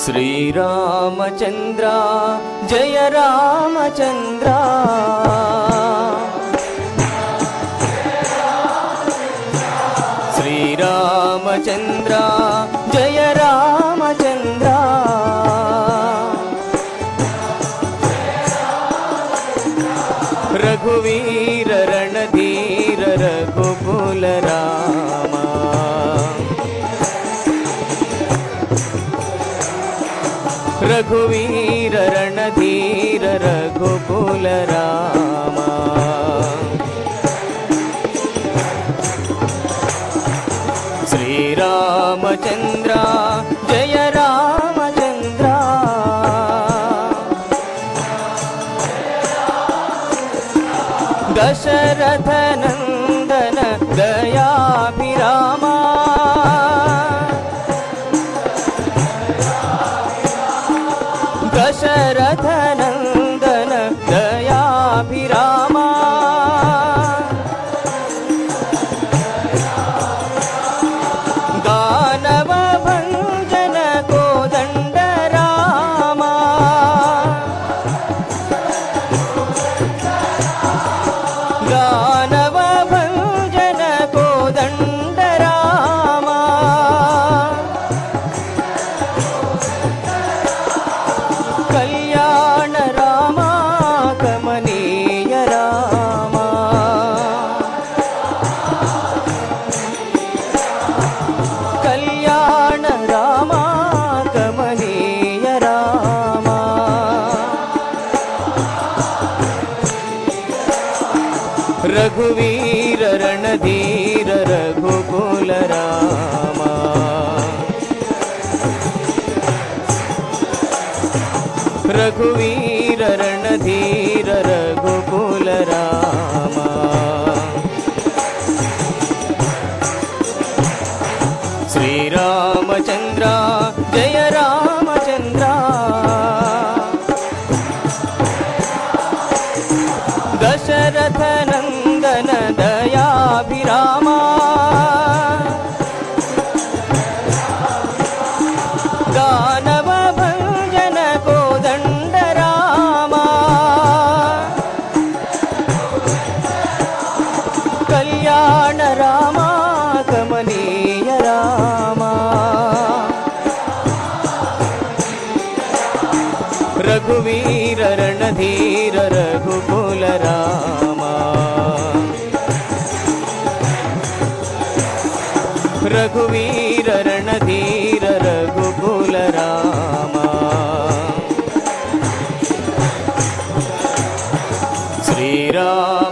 శ్రీరామచంద్ర జయ రామచంద్ర శ్రీరామచంద్ర జయ రామచంద్ర రఘువీర రణధీర రఘుకుల రామ రఘువీర రణధీర రఘుకుల రామ శ్రీరామచంద్ర జయ రామచంద్ర దశరథ నందన దయాభిరామ దశరథ నందన దయాభిరామ దానవ భంజన కోదండ రామ దానవ భంజన కోదండ రామ కళ్యాణ రామ కమనీయ రామ కళ్యాణ రామ కమనీయ రామ రఘువీర రణధీర రఘుకుల రామ రఘువీర రణధీర రఘుకుల రామ శ్రీరామచంద్ర జయ రామచంద్ర దశరథ నందన దయాభిరామ దానవ భంజన కోదండ రామ కళ్యాణ రామ కమనీయ రామ రఘువీర రణధీర రఘుకుల రామ రఘువీర రణధీర రఘుకుల రామ శ్రీరామ